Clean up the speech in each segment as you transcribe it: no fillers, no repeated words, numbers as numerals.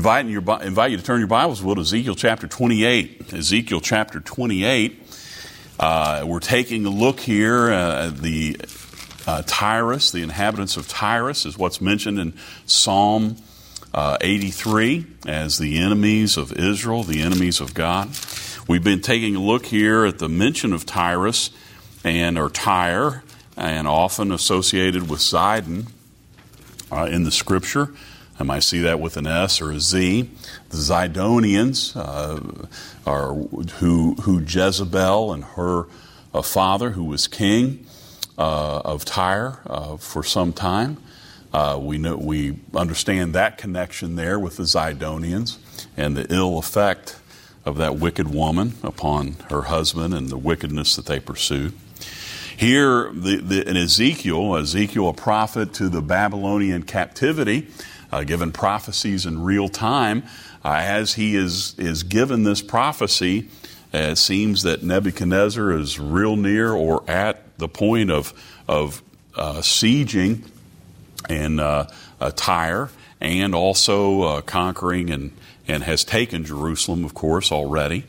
invite you to turn your Bibles to Ezekiel chapter 28. Ezekiel chapter 28. We're taking a look here at the Tyrus, the inhabitants of Tyrus, is what's mentioned in Psalm 83 as the enemies of Israel, the enemies of God. We've been taking a look here at the mention of Tyrus or Tyre, and often associated with Zidon in the Scripture. I might see that with an S or a Z. The Zidonians are who Jezebel and her father, who was king of Tyre for some time. We understand that connection there with the Zidonians and the ill effect of that wicked woman upon her husband and the wickedness that they pursued. Here in Ezekiel, a prophet to the Babylonian captivity, given prophecies in real time, as he is given this prophecy, it seems that Nebuchadnezzar is real near or at the point of sieging and Tyre, and also conquering and has taken Jerusalem, of course, already.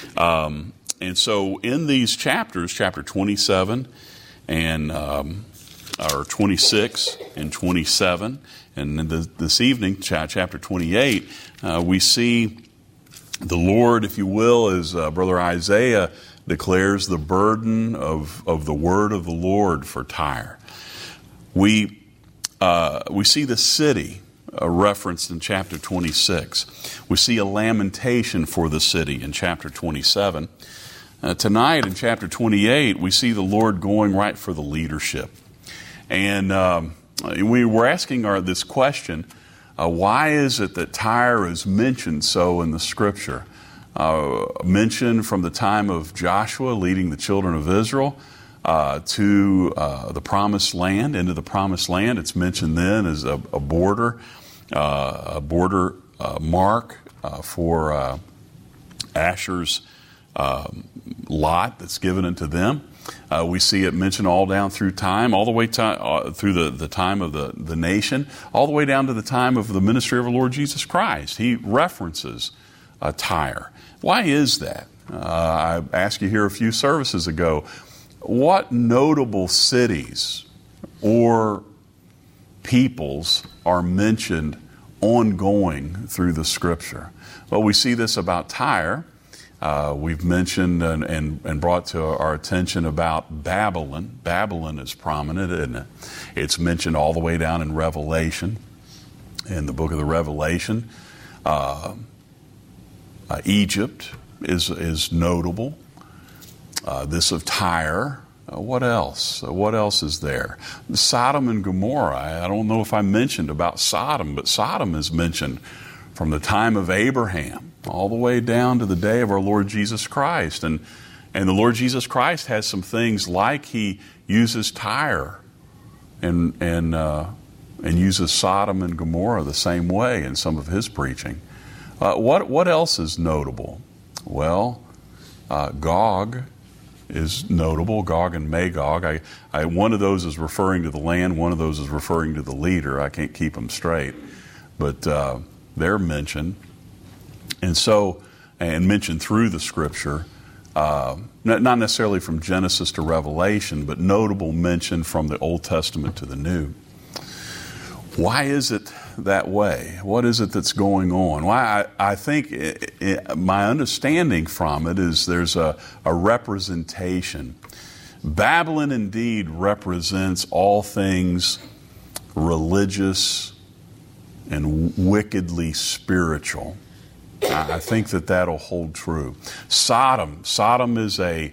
And so in these chapters, chapter 27 and or 26 and 27, and this evening, chapter 28, we see the Lord, if you will, as Brother Isaiah declares, the burden of the word of the Lord for Tyre. We see the city referenced in chapter 26. We see a lamentation for the city in chapter 27. Tonight in chapter 28, we see the Lord going right for the leadership. And we were asking this question, why is it that Tyre is mentioned so in the Scripture? Mentioned from the time of Joshua leading the children of Israel to the Promised Land, into the Promised Land. It's mentioned then as a border mark for Asher's lot that's given unto them. We see it mentioned all down through time, all the way through the time of the nation, all the way down to the time of the ministry of our Lord Jesus Christ. He references Tyre. Why is that? I asked you here a few services ago, what notable cities or peoples are mentioned ongoing through the Scripture? Well, we see this about Tyre. We've mentioned and brought to our attention about Babylon. Babylon is prominent, isn't it? It's mentioned all the way down in Revelation, in the book of the Revelation. Egypt is notable. This of Tyre. What else? What else is there? Sodom and Gomorrah. I don't know if I mentioned about Sodom, but Sodom is mentioned from the time of Abraham all the way down to the day of our Lord Jesus Christ. And the Lord Jesus Christ has some things like he uses Tyre and uses Sodom and Gomorrah the same way in some of his preaching. What else is notable? Well, Gog is notable, Gog and Magog. One of those is referring to the land, one of those is referring to the leader. I can't keep them straight. But they're mentioned. And mentioned through the Scripture, not necessarily from Genesis to Revelation, but notable mention from the Old Testament to the New. Why is it that way? What is it that's going on? Why I think my understanding from it is there's a representation. Babylon indeed represents all things religious and wickedly spiritual. I think that'll hold true. Sodom is a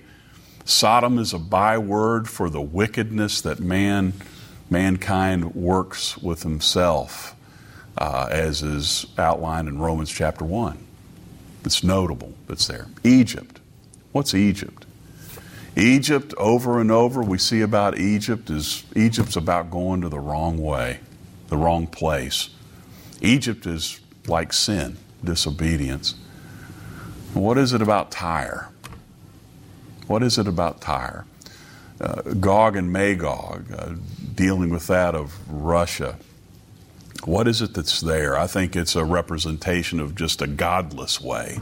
byword for the wickedness that mankind works with himself, as is outlined in Romans chapter 1. It's notable that's there. Egypt. What's Egypt? Egypt, over and over, we see about Egypt's about going to the wrong way, the wrong place. Egypt is like sin, disobedience. What is it about Tyre? What is it about Tyre? Gog and Magog, dealing with that of Russia What is it that's there? I think it's a representation of just a godless way.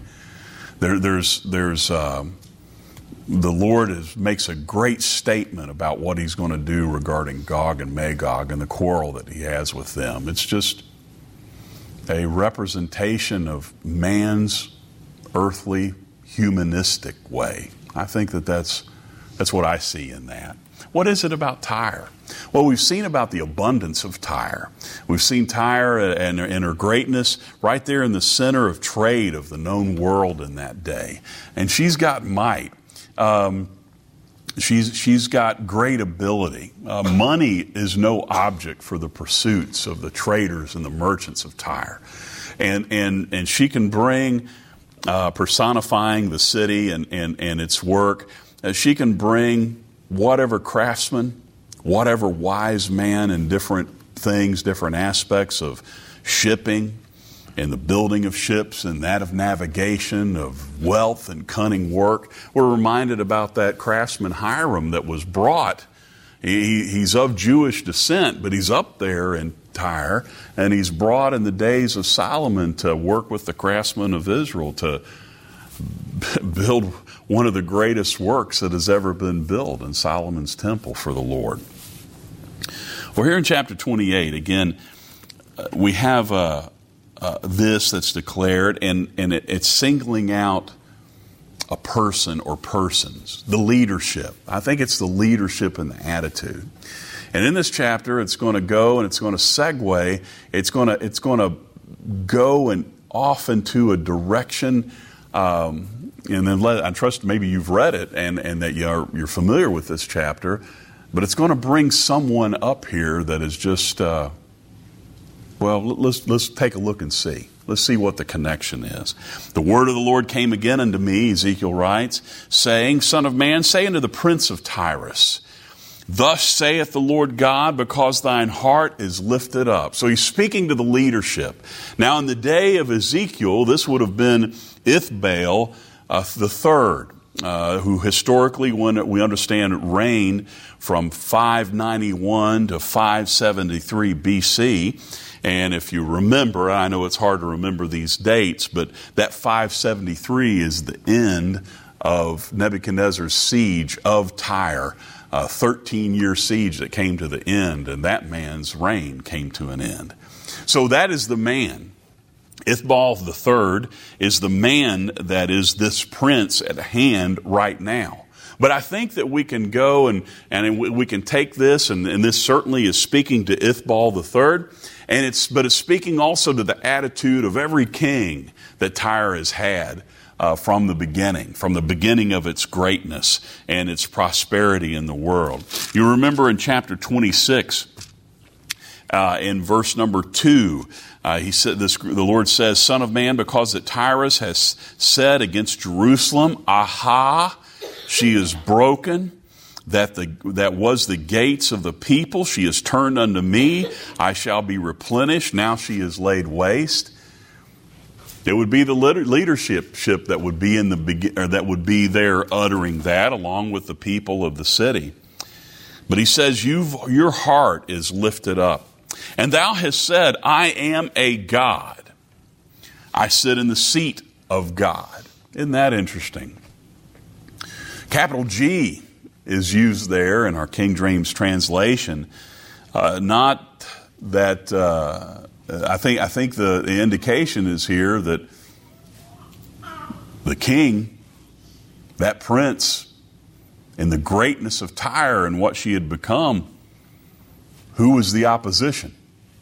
The Lord makes a great statement about what He's going to do regarding Gog and Magog and the quarrel that He has with them. It's just a representation of man's earthly, humanistic way. I think that's what I see in that. What is it about Tyre? Well, we've seen about the abundance of Tyre. We've seen Tyre and her greatness right there in the center of trade of the known world in that day. And she's got might. She's got great ability. Money is no object for the pursuits of the traders and the merchants of Tyre. And she can bring, personifying the city and its work, she can bring whatever craftsman, whatever wise man in different things, different aspects of shipping and the building of ships and that of navigation, of wealth and cunning work. We're reminded about that craftsman Hiram that was brought. He's of Jewish descent, but he's up there in Tyre, and he's brought in the days of Solomon to work with the craftsmen of Israel to build one of the greatest works that has ever been built in Solomon's temple for the Lord. Well, here in chapter 28, again, we have this that's declared, and it's singling out a person or persons, the leadership. I think it's the leadership and the attitude. And in this chapter, it's going to go and it's going to segue. It's going to go and off into a direction. And then I trust maybe you've read it and that you're familiar with this chapter, but it's going to bring someone up here that is just, let's take a look and see. Let's see what the connection is. The word of the Lord came again unto me, Ezekiel writes, saying, Son of man, say unto the prince of Tyrus, Thus saith the Lord God, because thine heart is lifted up. So he's speaking to the leadership. Now in the day of Ezekiel, this would have been Ithbaal the third, who historically, when we understand, reigned from 591 to 573 BC. And if you remember, I know it's hard to remember these dates, but that 573 is the end of Nebuchadnezzar's siege of Tyre, a 13-year siege that came to the end, and that man's reign came to an end. So that is the man. Ithbaal the third is the man that is this prince at hand right now. But I think that we can go and we can take this, and this certainly is speaking to Ithbaal the third, but it's speaking also to the attitude of every king that Tyre has had from the beginning of its greatness and its prosperity in the world. You remember in chapter 26, in verse number 2, he said this. The Lord says, "Son of man, because that Tyrus has said against Jerusalem, Aha, she is broken. That was the gates of the people. She is turned unto me. I shall be replenished. Now she is laid waste." It would be the leadership that would be that would be there uttering that, along with the people of the city. But he says, "Your heart is lifted up, and thou hast said, I am a God. I sit in the seat of God." Isn't that interesting? Capital G is used there in our King James translation. Not that I think the indication is here that the king, that prince, in the greatness of Tyre and what she had become, who was the opposition?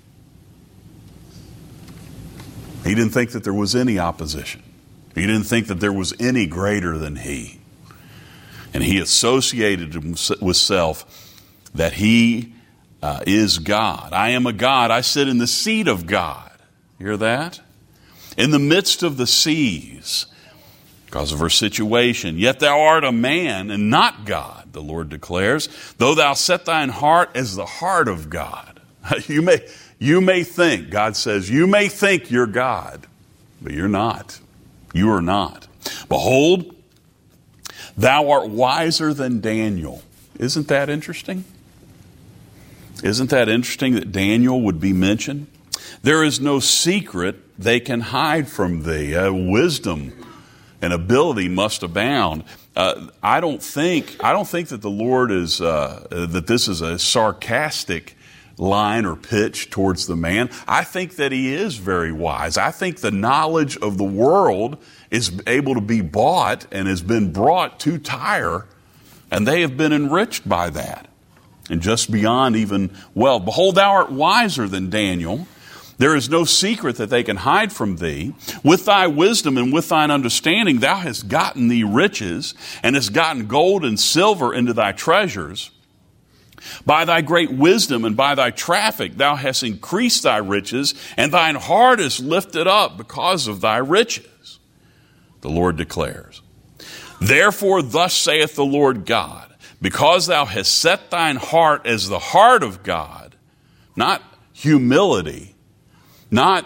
He didn't think that there was any opposition. He didn't think that there was any greater than he. And he associated with self that he is God. I am a God. I sit in the seat of God. Hear that? In the midst of the seas, because of her situation. Yet thou art a man and not God, the Lord declares. Though thou set thine heart as the heart of God. You may think, God says, you may think you're God, but you're not. You are not. Behold, thou art wiser than Daniel. Isn't that interesting? Isn't that interesting that Daniel would be mentioned? There is no secret they can hide from thee. Wisdom and ability must abound. I don't think that the Lord is that this is a sarcastic line or pitch towards the man. I think that he is very wise. I think the knowledge of the world is able to be bought and has been brought to Tyre, and they have been enriched by that. And just beyond even, well, behold, thou art wiser than Daniel. There is no secret that they can hide from thee. With thy wisdom and with thine understanding, thou hast gotten thee riches, and hast gotten gold and silver into thy treasures. By thy great wisdom and by thy traffic, thou hast increased thy riches, and thine heart is lifted up because of thy riches. The Lord declares, therefore thus saith the Lord God, because thou hast set thine heart as the heart of God, not humility, not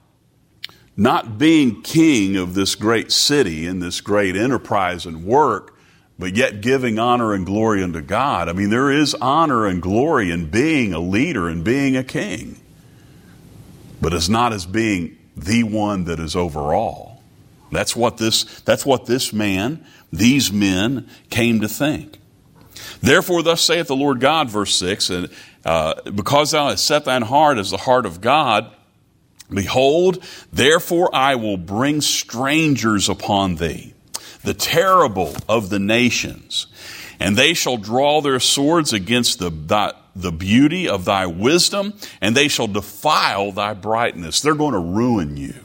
being king of this great city and this great enterprise and work, but yet giving honor and glory unto God. I mean, there is honor and glory in being a leader and being a king, but it's not as being the one that is over all. That's what these men came to think. Therefore, thus saith the Lord God, verse 6, because thou hast set thine heart as the heart of God, behold, therefore I will bring strangers upon thee, the terrible of the nations, and they shall draw their swords against the beauty of thy wisdom, and they shall defile thy brightness. They're going to ruin you.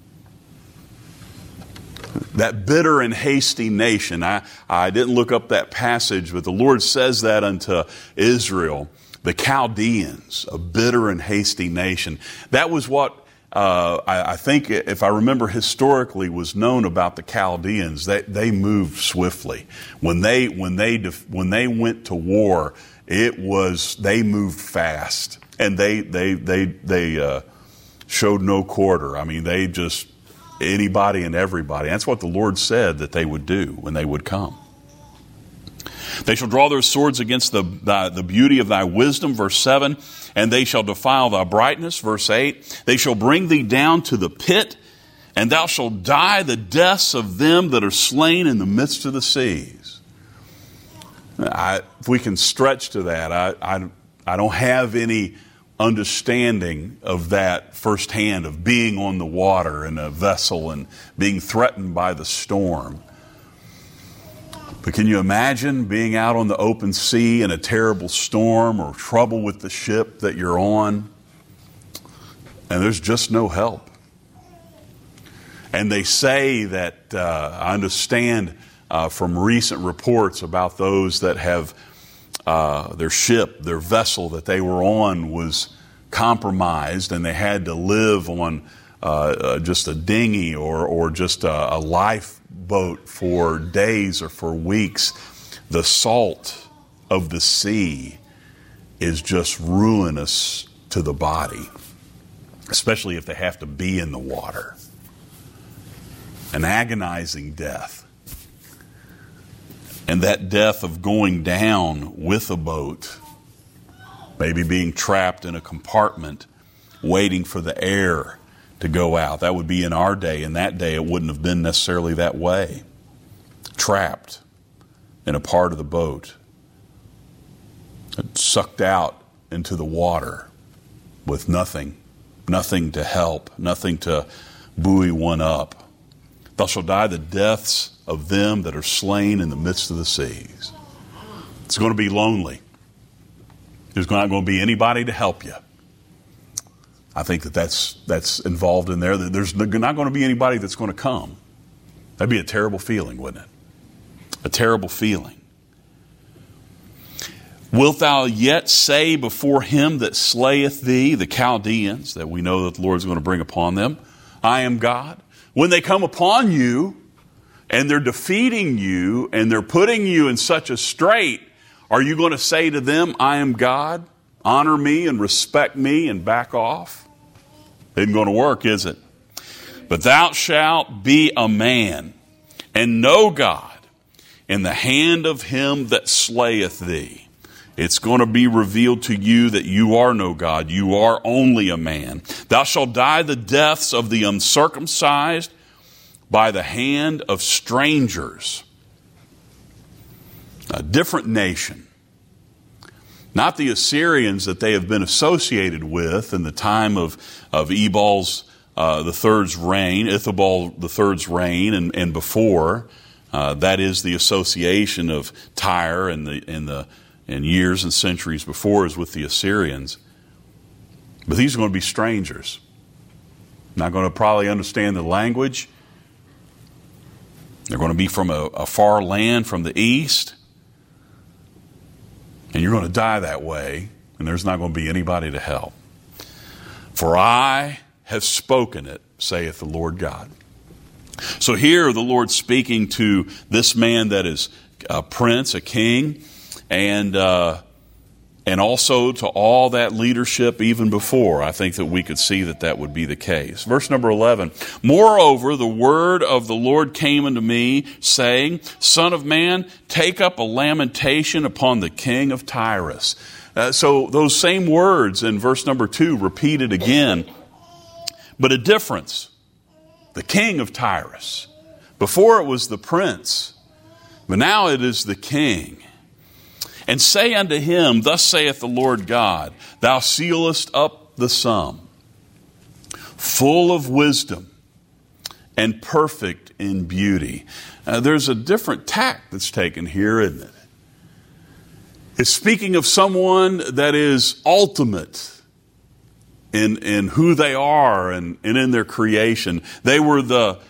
That bitter and hasty nation. I didn't look up that passage, but the Lord says that unto Israel, the Chaldeans, a bitter and hasty nation. That was what I think, if I remember historically, was known about the Chaldeans. They moved swiftly. When they went to war, they moved fast, and they showed no quarter. I mean, they just anybody and everybody. That's what the Lord said that they would do when they would come. They shall draw their swords against the beauty of thy wisdom, verse 7, and they shall defile thy brightness, verse 8. They shall bring thee down to the pit, and thou shalt die the deaths of them that are slain in the midst of the seas. If we can stretch to that, I don't have any understanding of that firsthand, of being on the water in a vessel and being threatened by the storm. But can you imagine being out on the open sea in a terrible storm or trouble with the ship that you're on, and there's just no help? And they say that, I understand from recent reports about those that have their ship, their vessel that they were on was compromised, and they had to live on just a dinghy or just a lifeboat for days or for weeks. The salt of the sea is just ruinous to the body, especially if they have to be in the water. An agonizing death. And that death of going down with a boat, maybe being trapped in a compartment, waiting for the air to go out. That would be in our day. In that day, it wouldn't have been necessarily that way. Trapped in a part of the boat, sucked out into the water with nothing to help, nothing to buoy one up. Thou shalt die the deaths of them that are slain in the midst of the seas. It's going to be lonely. There's not going to be anybody to help you. I think that's involved in there. There's not going to be anybody that's going to come. That'd be a terrible feeling, wouldn't it? A terrible feeling. Wilt thou yet say before him that slayeth thee, the Chaldeans, that we know that the Lord is going to bring upon them, I am God? When they come upon you and they're defeating you and they're putting you in such a strait, are you going to say to them, I am God? Honor me and respect me and back off? Isn't going to work, is it? But thou shalt be a man and know God in the hand of him that slayeth thee. It's going to be revealed to you that you are no God. You are only a man. Thou shalt die the deaths of the uncircumcised by the hand of strangers. A different nation. Not the Assyrians that they have been associated with in the time of Ebal's the third's reign, Ithabal the third's reign, and before. That is the association of Tyre and years and centuries before is with the Assyrians. But these are going to be strangers. Not going to probably understand the language. They're going to be from a far land from the east. And you're going to die that way, and there's not going to be anybody to help. For I have spoken it, saith the Lord God. So here the Lord speaking to this man that is a prince, a king, and also to all that leadership even before. I think that we could see that would be the case. Verse number 11. Moreover, the word of the Lord came unto me, saying, Son of man, take up a lamentation upon the king of Tyrus. So those same words in verse number 2 repeated again, but a difference. The king of Tyrus. Before it was the prince, but now it is the king. And say unto him, Thus saith the Lord God, Thou sealest up the sum, full of wisdom and perfect in beauty. There's a different tack that's taken here, isn't it? It's speaking of someone that is ultimate in who they are and in their creation. They were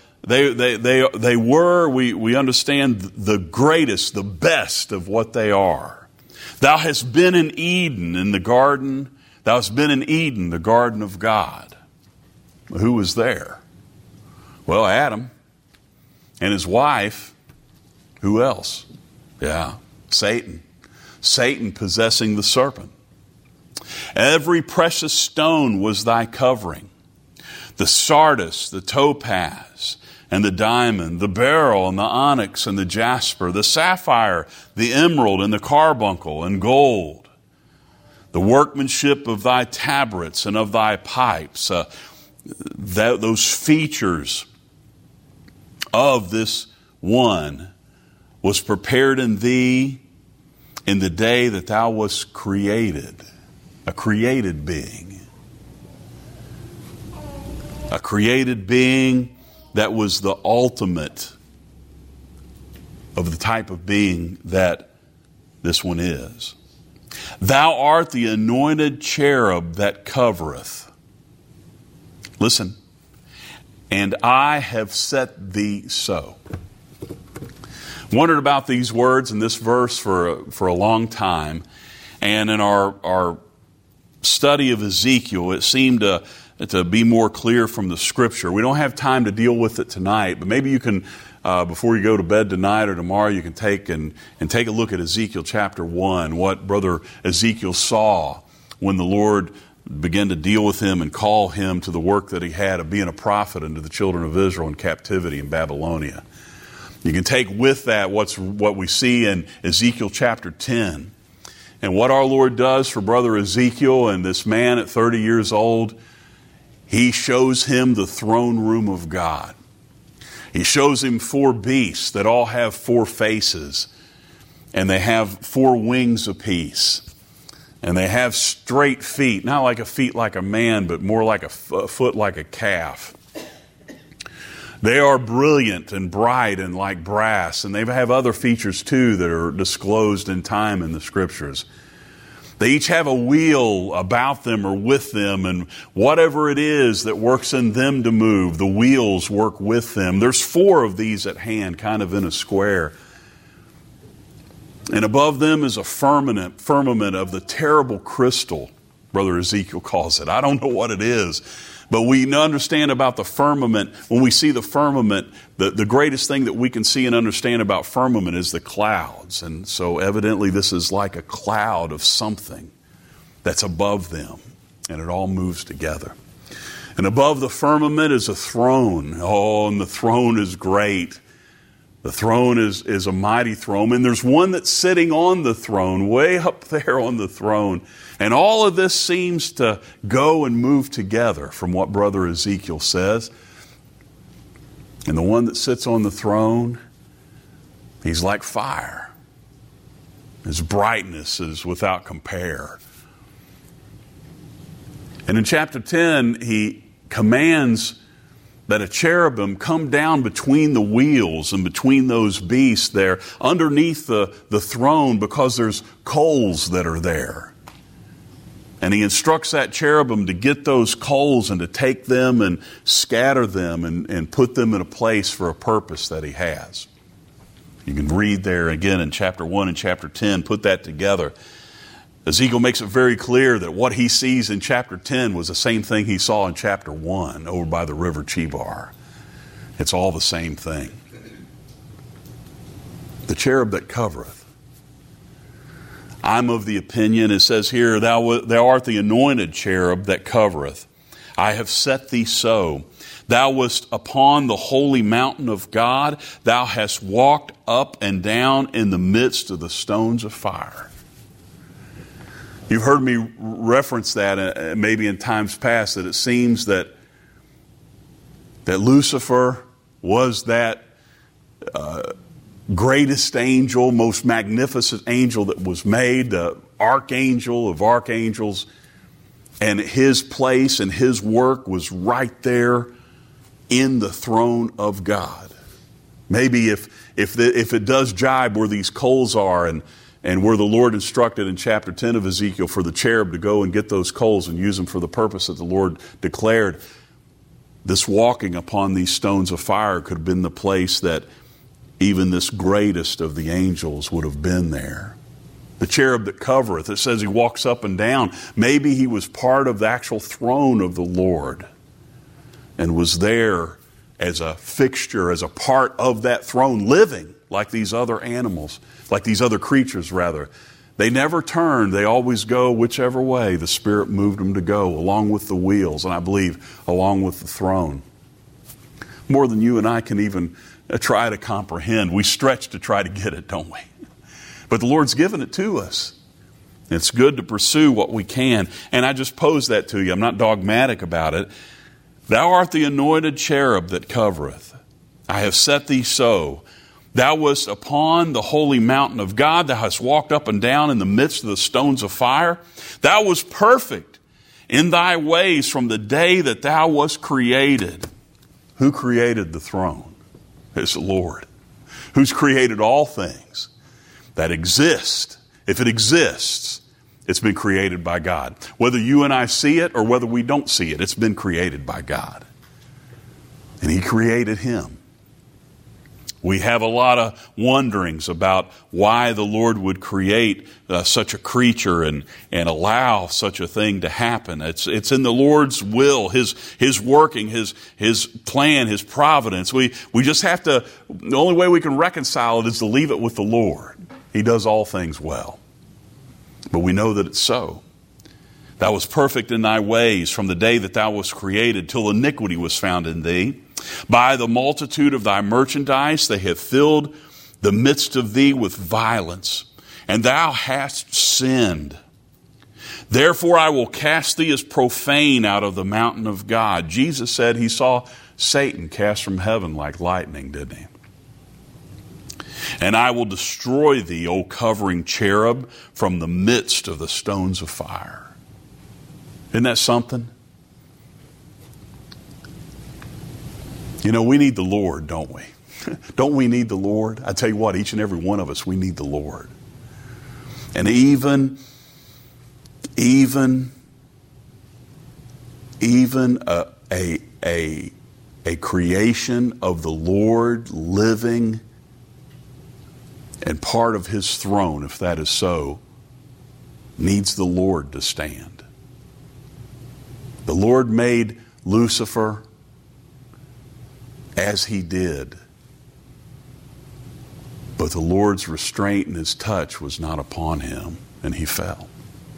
we understand the greatest, the best of what they are. Thou hast been in Eden in the garden. Thou hast been in Eden, the garden of God. Who was there? Well, Adam and his wife. Who else? Yeah, Satan. Satan possessing the serpent. Every precious stone was thy covering. The sardius, the topaz, and the diamond, the beryl, and the onyx, and the jasper, the sapphire, the emerald, and the carbuncle, and gold. The workmanship of thy tabrets and of thy pipes. Those features of this one was prepared in thee in the day that thou wast created. A created being. A created being that was the ultimate of the type of being that this one is. Thou art the anointed cherub that covereth. Listen. And I have set thee so. Wondered about these words in this verse for a long time. And in our study of Ezekiel, it seemed to be more clear from the Scripture. We don't have time to deal with it tonight, but maybe you can, before you go to bed tonight or tomorrow, you can take a look at Ezekiel chapter 1, what Brother Ezekiel saw when the Lord began to deal with him and call him to the work that he had of being a prophet unto the children of Israel in captivity in Babylonia. You can take with that what we see in Ezekiel chapter 10. And what our Lord does for Brother Ezekiel and this man at 30 years old, He shows him the throne room of God. He shows him 4 beasts that all have 4 faces. And they have 4 wings apiece. And they have straight feet, not like a feet like a man, but more like a foot like a calf. They are brilliant and bright and like brass, and they have other features too that are disclosed in time in the Scriptures. They each have a wheel about them or with them, and whatever it is that works in them to move, the wheels work with them. There's 4 of these at hand, kind of in a square. And above them is a firmament of the terrible crystal, Brother Ezekiel calls it. I don't know what it is. But we understand about the firmament. When we see the firmament, the greatest thing that we can see and understand about firmament is the clouds. And so evidently this is like a cloud of something that's above them. And it all moves together. And above the firmament is a throne. Oh, and the throne is great. The throne is a mighty throne, and there's one that's sitting on the throne, way up there on the throne. And all of this seems to go and move together from what Brother Ezekiel says. And the one that sits on the throne, he's like fire. His brightness is without compare. And in chapter 10, he commands that a cherubim come down between the wheels and between those beasts there, underneath the throne, because there's coals that are there. And he instructs that cherubim to get those coals and to take them and scatter them and put them in a place for a purpose that he has. You can read there again in chapter 1 and chapter 10, put that together. Ezekiel makes it very clear that what he sees in chapter 10 was the same thing he saw in chapter 1 over by the river Chebar. It's all the same thing. The cherub that covereth. I'm of the opinion, it says here, thou art the anointed cherub that covereth. I have set thee so. Thou wast upon the holy mountain of God. Thou hast walked up and down in the midst of the stones of fire. You've heard me reference that maybe in times past, that it seems that Lucifer was that greatest angel, most magnificent angel that was made, the archangel of archangels, and his place and his work was right there in the throne of God. Maybe if it does jibe where these coals are and where the Lord instructed in chapter 10 of Ezekiel for the cherub to go and get those coals and use them for the purpose that the Lord declared, this walking upon these stones of fire could have been the place that even this greatest of the angels would have been there. The cherub that covereth, it says he walks up and down. Maybe he was part of the actual throne of the Lord and was there as a fixture, as a part of that throne, living like these other animals, like these other creatures rather. They never turn. They always go whichever way the Spirit moved them to go, along with the wheels, and I believe along with the throne. More than you and I can even try to comprehend. We stretch to try to get it, don't we? But the Lord's given it to us. It's good to pursue what we can. And I just pose that to you. I'm not dogmatic about it. Thou art the anointed cherub that covereth. I have set thee so. Thou wast upon the holy mountain of God. Thou hast walked up and down in the midst of the stones of fire. Thou wast perfect in thy ways from the day that thou wast created. Who created the throne? It's the Lord. Who's created all things that exist. If it exists, it's been created by God. Whether you and I see it or whether we don't see it, it's been created by God. And He created him. We have a lot of wonderings about why the Lord would create such a creature and allow such a thing to happen. It's in the Lord's will, His working, His plan, His providence. We just have to, the only way we can reconcile it is to leave it with the Lord. He does all things well. But we know that it's so. Thou wast perfect in thy ways from the day that thou wast created till iniquity was found in thee. By the multitude of thy merchandise they have filled the midst of thee with violence, and thou hast sinned. Therefore I will cast thee as profane out of the mountain of God. Jesus said he saw Satan cast from heaven like lightning, didn't he? And I will destroy thee, O covering cherub, from the midst of the stones of fire. Isn't that something? You know, we need the Lord, don't we? Don't we need the Lord? I tell you what, each and every one of us, we need the Lord. And even a creation of the Lord living and part of His throne, if that is so, needs the Lord to stand. The Lord made Lucifer as He did, but the Lord's restraint and His touch was not upon him, and he fell.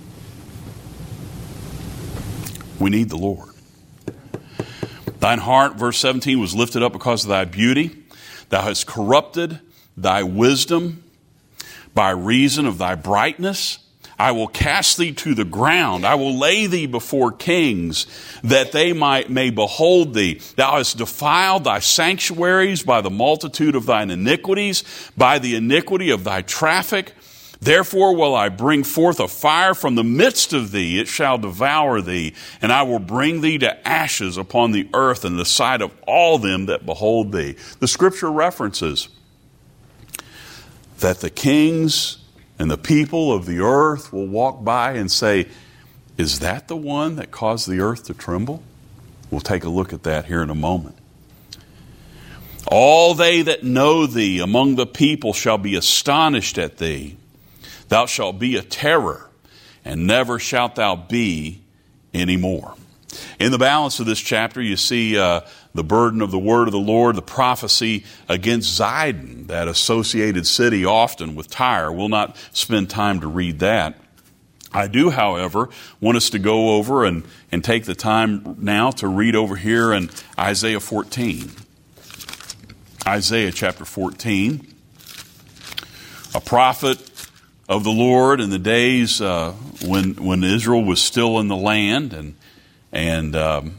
We need the Lord. Thine heart, verse 17, was lifted up because of thy beauty. Thou hast corrupted thy wisdom by reason of thy brightness. I will cast thee to the ground. I will lay thee before kings, that they may behold thee. Thou hast defiled thy sanctuaries by the multitude of thine iniquities, by the iniquity of thy traffic. Therefore will I bring forth a fire from the midst of thee. It shall devour thee, and I will bring thee to ashes upon the earth in the sight of all them that behold thee. The scripture references that the kings and the people of the earth will walk by and say, is that the one that caused the earth to tremble? We'll take a look at that here in a moment. All they that know thee among the people shall be astonished at thee. Thou shalt be a terror, and never shalt thou be any more. In the balance of this chapter, you see the burden of the word of the Lord, the prophecy against Zidon, that associated city often with Tyre. We'll not spend time to read that. I do, however, want us to go over and take the time now to read over here in Isaiah 14. Isaiah chapter 14. A prophet of the Lord in the days when Israel was still in the land, and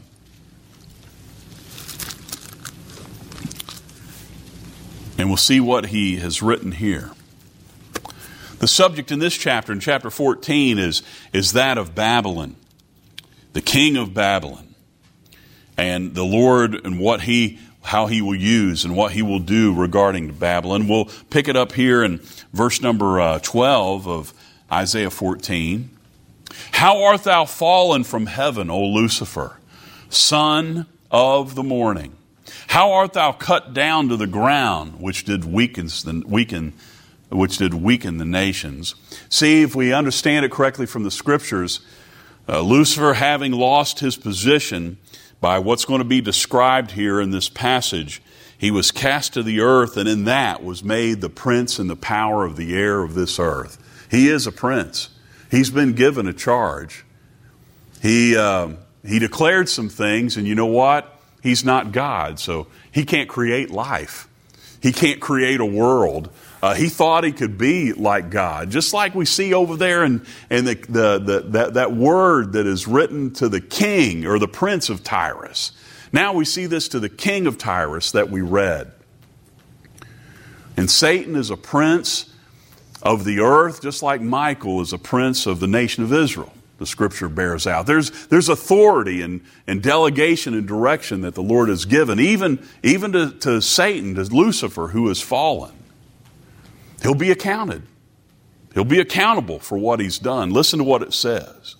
we'll see what he has written here. The subject in this chapter, in chapter 14, is that of Babylon, the king of Babylon, and the Lord and how he will use and what he will do regarding Babylon. We'll pick it up here in verse number 12 of Isaiah 14. How art thou fallen from heaven, O Lucifer, son of the morning? How art thou cut down to the ground, which did weaken the nations? See, if we understand it correctly from the scriptures, Lucifer, having lost his position by what's going to be described here in this passage, he was cast to the earth, and in that was made the prince and the power of the air of this earth. He is a prince. He's been given a charge. He declared some things, and you know what? He's not God, so he can't create life. He can't create a world. He thought he could be like God, just like we see over there in that word that is written to the king or the prince of Tyrus. Now we see this to the king of Tyrus that we read. And Satan is a prince of the earth, just like Michael is a prince of the nation of Israel. The scripture bears out. There's authority and delegation and direction that the Lord has given, even to Satan, to Lucifer, who has fallen. He'll be accounted. He'll be accountable for what he's done. Listen to what it says.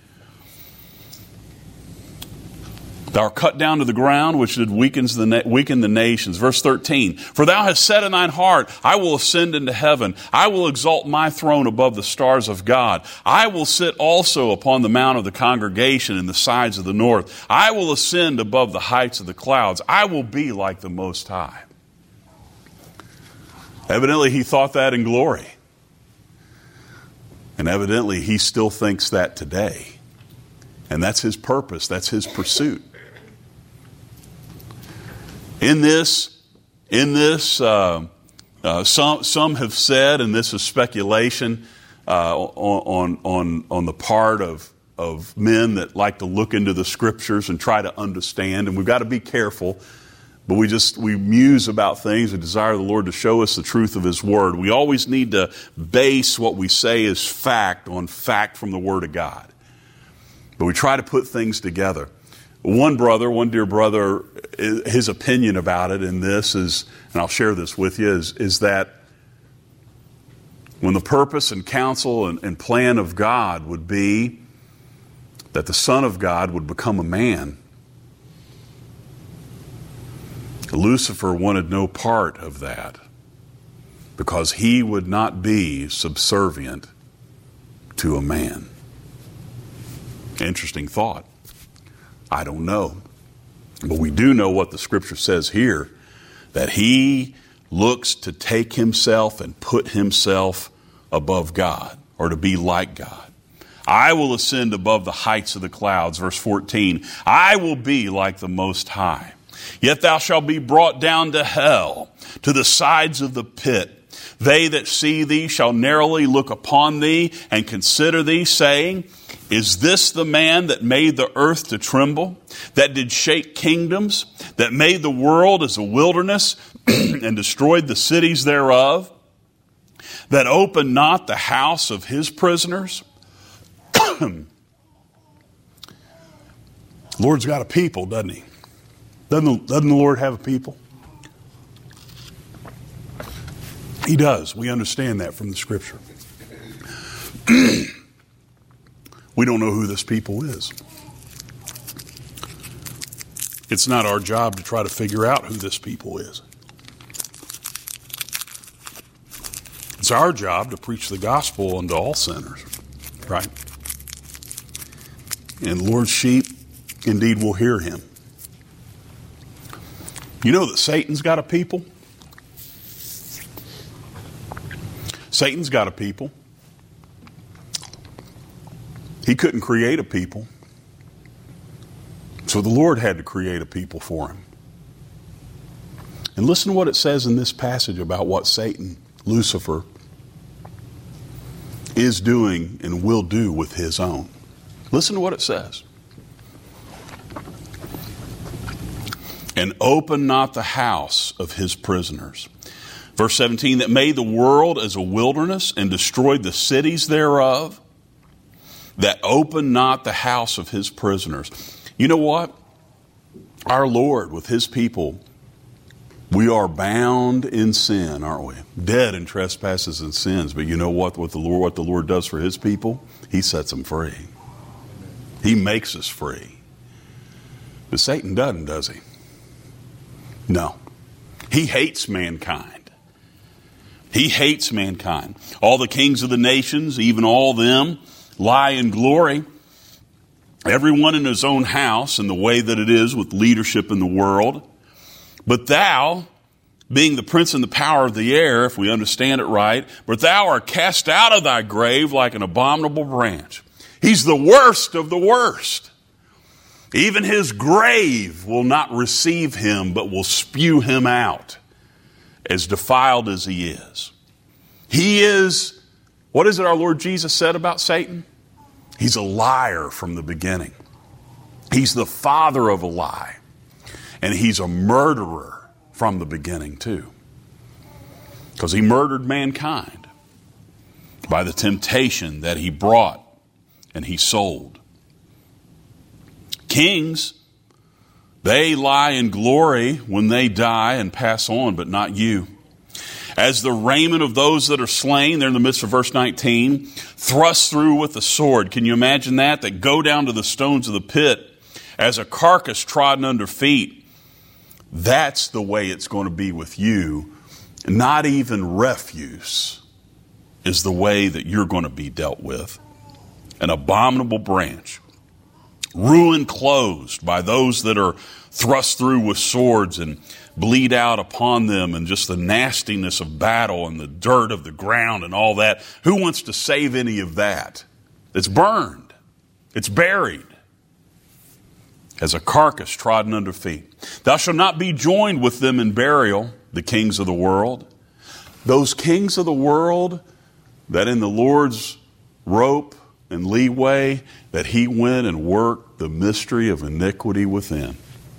Thou art cut down to the ground, which did weaken the nations. Verse 13. For thou hast said in thine heart, I will ascend into heaven. I will exalt my throne above the stars of God. I will sit also upon the mount of the congregation in the sides of the north. I will ascend above the heights of the clouds. I will be like the Most High. Evidently, he thought that in glory. And evidently, he still thinks that today. And that's his purpose. That's his pursuit. In this, some have said, and this is speculation on the part of men that like to look into the scriptures and try to understand, and we've got to be careful. But we muse about things and desire the Lord to show us the truth of His Word. We always need to base what we say as fact on fact from the Word of God. But we try to put things together. One dear brother, his opinion about it in this is, and I'll share this with you, is that when the purpose and counsel and plan of God would be that the Son of God would become a man, Lucifer wanted no part of that because he would not be subservient to a man. Interesting thought. I don't know. But we do know what the scripture says here, that he looks to take himself and put himself above God, or to be like God. I will ascend above the heights of the clouds. Verse 14, I will be like the Most High. Yet thou shalt be brought down to hell, to the sides of the pit. They that see thee shall narrowly look upon thee and consider thee, saying, Is this the man that made the earth to tremble, that did shake kingdoms, that made the world as a wilderness and destroyed the cities thereof, that opened not the house of his prisoners? Lord's got a people, doesn't he? Doesn't the Lord have a people? He does. We understand that from the Scripture. We don't know who this people is. It's not our job to try to figure out who this people is. It's our job to preach the gospel unto all sinners, right? And the Lord's sheep indeed will hear him. You know that Satan's got a people? Satan's got a people. He couldn't create a people. So the Lord had to create a people for him. And listen to what it says in this passage about what Satan, Lucifer, is doing and will do with his own. Listen to what it says. And open not the house of his prisoners. Verse 17, that made the world as a wilderness and destroyed the cities thereof, that opened not the house of his prisoners. You know what? Our Lord, with his people, we are bound in sin, aren't we? Dead in trespasses and sins. But you know what? What the Lord does for his people? He sets them free. He makes us free. But Satan doesn't, does he? No. He hates mankind. He hates mankind. All the kings of the nations, even all them, lie in glory. Everyone in his own house, in the way that it is with leadership in the world. But thou, being the prince and the power of the air, if we understand it right, but thou art cast out of thy grave like an abominable branch. He's the worst of the worst. Even his grave will not receive him, but will spew him out, as defiled as he is. He is, what is it our Lord Jesus said about Satan? He's a liar from the beginning. He's the father of a lie. And he's a murderer from the beginning too. Because he murdered mankind by the temptation that he brought and he sold. Kings, they lie in glory when they die and pass on, but not you. As the raiment of those that are slain, they're in the midst of verse 19, thrust through with the sword. Can you imagine that? That go down to the stones of the pit as a carcass trodden under feet. That's the way it's going to be with you. Not even refuse is the way that you're going to be dealt with. An abominable branch. Ruin closed by those that are thrust through with swords and bleed out upon them, and just the nastiness of battle and the dirt of the ground and all that. Who wants to save any of that? It's burned. It's buried as a carcass trodden under feet. Thou shalt not be joined with them in burial, the kings of the world. Those kings of the world that in the Lord's rope and leeway that he went and worked the mystery of iniquity within.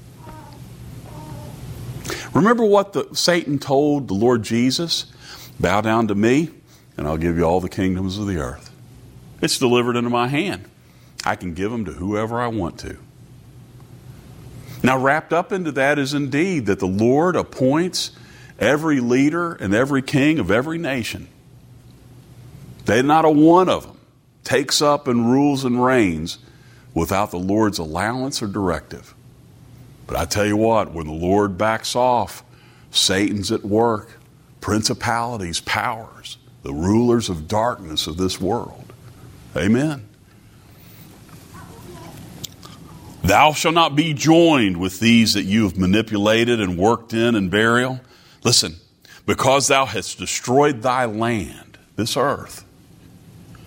Remember what Satan told the Lord Jesus? Bow down to me and I'll give you all the kingdoms of the earth. It's delivered into my hand. I can give them to whoever I want to. Now wrapped up into that is indeed that the Lord appoints every leader and every king of every nation. They, not a one of them, takes up and rules and reigns without the Lord's allowance or directive. But I tell you what, when the Lord backs off, Satan's at work. Principalities, powers, the rulers of darkness of this world. Amen. Thou shalt not be joined with these that you have manipulated and worked in burial. Listen, because thou hast destroyed thy land, this earth,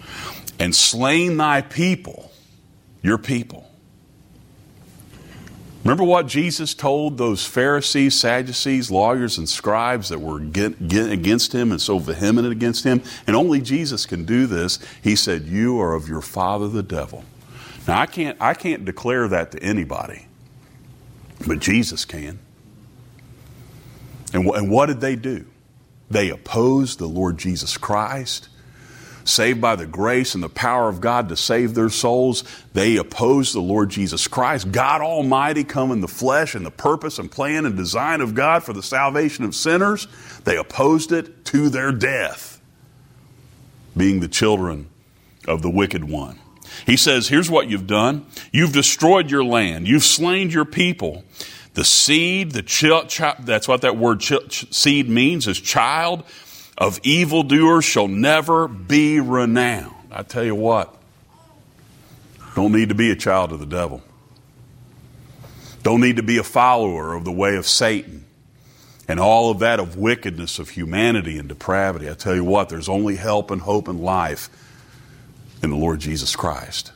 and slain thy people, your people. Remember what Jesus told those Pharisees, Sadducees, lawyers, and scribes that were against him and so vehement against him? And only Jesus can do this. He said, "You are of your father the devil." Now, I can't declare that to anybody, but Jesus can. And what did they do? They opposed the Lord Jesus Christ. Saved by the grace and the power of God to save their souls, they opposed the Lord Jesus Christ. God Almighty come in the flesh and the purpose and plan and design of God for the salvation of sinners. They opposed it to their death, being the children of the wicked one. He says, here's what you've done. You've destroyed your land. You've slain your people. The seed, that's what that word seed means, is child of evildoers shall never be renowned. I tell you what, don't need to be a child of the devil. Don't need to be a follower of the way of Satan and all of that of wickedness of humanity and depravity. I tell you what, there's only help and hope and life in the Lord Jesus Christ.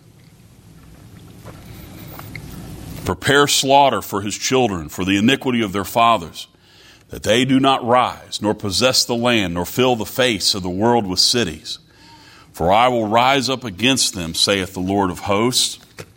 Prepare slaughter for his children, for the iniquity of their fathers, that they do not rise, nor possess the land, nor fill the face of the world with cities. For I will rise up against them, saith the Lord of hosts,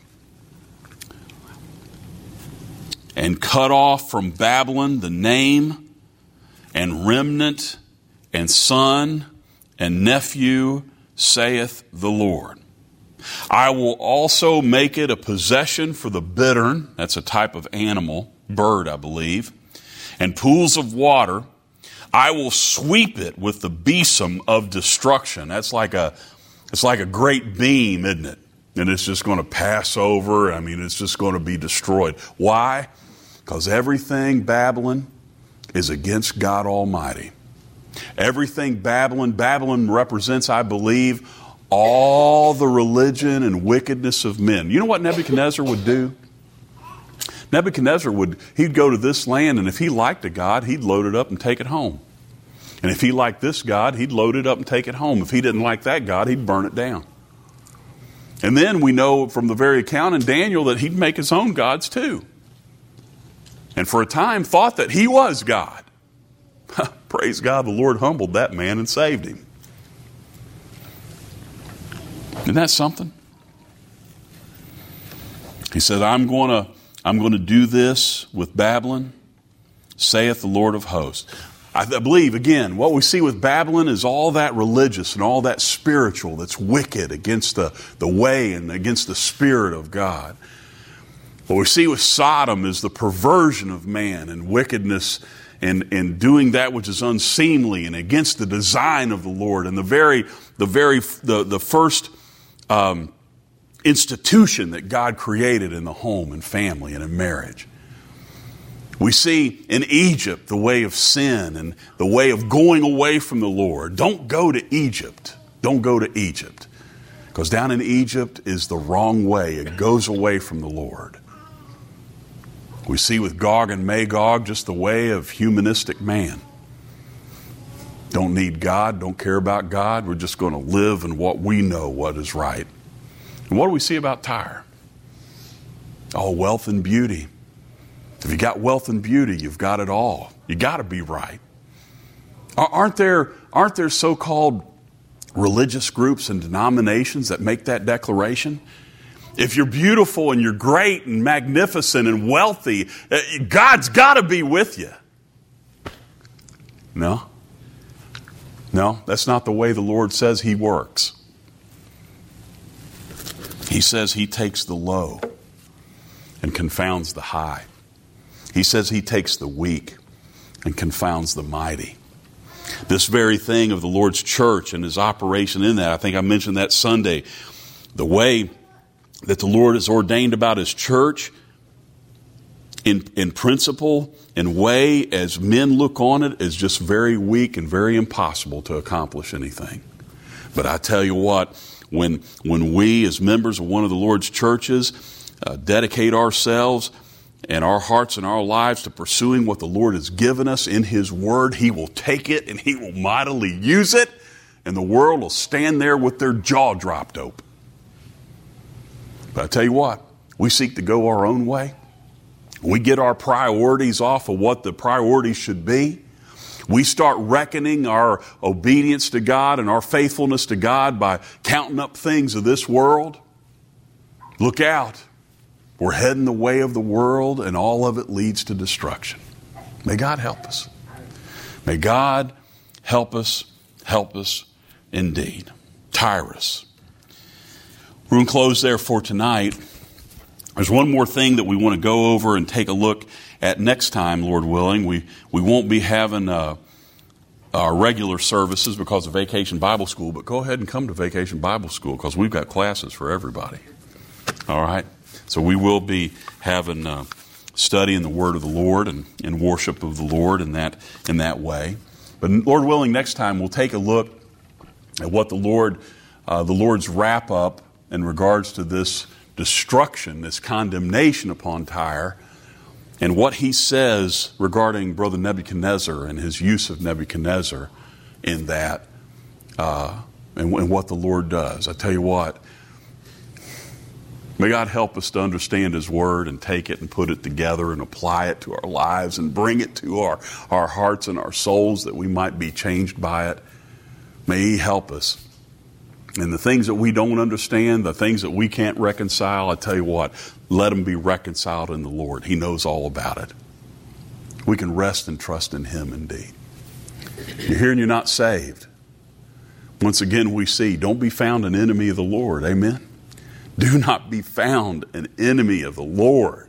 and cut off from Babylon the name, and remnant, and son, and nephew, saith the Lord. I will also make it a possession for the bittern, that's a type of animal, bird, I believe, and pools of water. I will sweep it with the besom of destruction. It's like a great beam, isn't it? And it's just going to pass over. I mean, it's just going to be destroyed. Why? Because everything Babylon is against God Almighty. Everything Babylon represents, I believe, all the religion and wickedness of men. You know what Nebuchadnezzar would do? Nebuchadnezzar he'd go to this land, and if he liked a god, he'd load it up and take it home. And if he liked this god, he'd load it up and take it home. If he didn't like that god, he'd burn it down. And then we know from the very account in Daniel that he'd make his own gods too. And for a time thought that he was God. Praise God, the Lord humbled that man and saved him. Isn't that something? He said, I'm going to do this with Babylon, saith the Lord of hosts. I believe, again, what we see with Babylon is all that religious and all that spiritual that's wicked against the way and against the Spirit of God. What we see with Sodom is the perversion of man and wickedness and doing that which is unseemly and against the design of the Lord and the first institution that God created in the home and family and in marriage. We see in Egypt the way of sin and the way of going away from the Lord. Don't go to Egypt. Don't go to Egypt. Because down in Egypt is the wrong way. It goes away from the Lord. We see with Gog and Magog just the way of humanistic man. Don't need God, don't care about God. We're just going to live in what we know what is right. And what do we see about Tyre? Oh, wealth and beauty. If you got wealth and beauty, you've got it all. You got to be right. Aren't there so-called religious groups and denominations that make that declaration? If you're beautiful and you're great and magnificent and wealthy, God's got to be with you. No, that's not the way the Lord says He works. He says He takes the low and confounds the high. He says He takes the weak and confounds the mighty. This very thing of the Lord's church and His operation in that, I think I mentioned that Sunday, the way that the Lord has ordained about His church in principle and way as men look on it is just very weak and very impossible to accomplish anything. But I tell you what, when we as members of one of the Lord's churches dedicate ourselves and our hearts and our lives to pursuing what the Lord has given us in His Word, He will take it and He will mightily use it, and the world will stand there with their jaw dropped open. But I tell you what, we seek to go our own way. We get our priorities off of what the priorities should be. We start reckoning our obedience to God and our faithfulness to God by counting up things of this world. Look out. We're heading the way of the world, and all of it leads to destruction. May God help us. May God help us indeed. Tyrus. We're going to close there for tonight. There's one more thing that we want to go over and take a look at next time, Lord willing. We won't be having our regular services because of Vacation Bible School, but go ahead and come to Vacation Bible School because we've got classes for everybody. All right? So we will be having studying the Word of the Lord and worship of the Lord in that way. But Lord willing, next time we'll take a look at what the Lord's wrap up in regards to this destruction, this condemnation upon Tyre, and what he says regarding Brother Nebuchadnezzar and his use of Nebuchadnezzar in that, and what the Lord does. I tell you what, may God help us to understand His Word and take it and put it together and apply it to our lives and bring it to our hearts and our souls that we might be changed by it. May He help us. And the things that we don't understand, the things that we can't reconcile, I tell you what, let them be reconciled in the Lord. He knows all about it. We can rest and trust in Him indeed. You're here and you're not saved. Once again, we see, don't be found an enemy of the Lord. Amen? Do not be found an enemy of the Lord.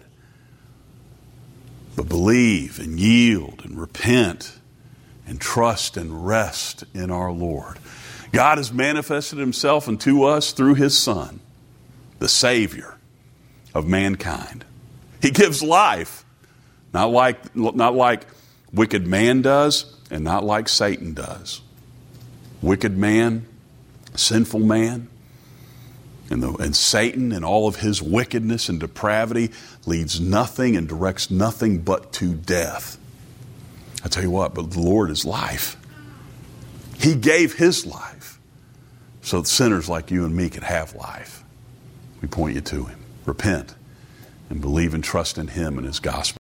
But believe and yield and repent and trust and rest in our Lord. God has manifested Himself unto us through His Son, the Savior of mankind. He gives life, not like wicked man does and not like Satan does. Wicked man, sinful man, and Satan and all of his wickedness and depravity leads nothing and directs nothing but to death. I tell you what, but the Lord is life. He gave His life so that sinners like you and me could have life. We point you to Him. Repent and believe and trust in Him and His gospel.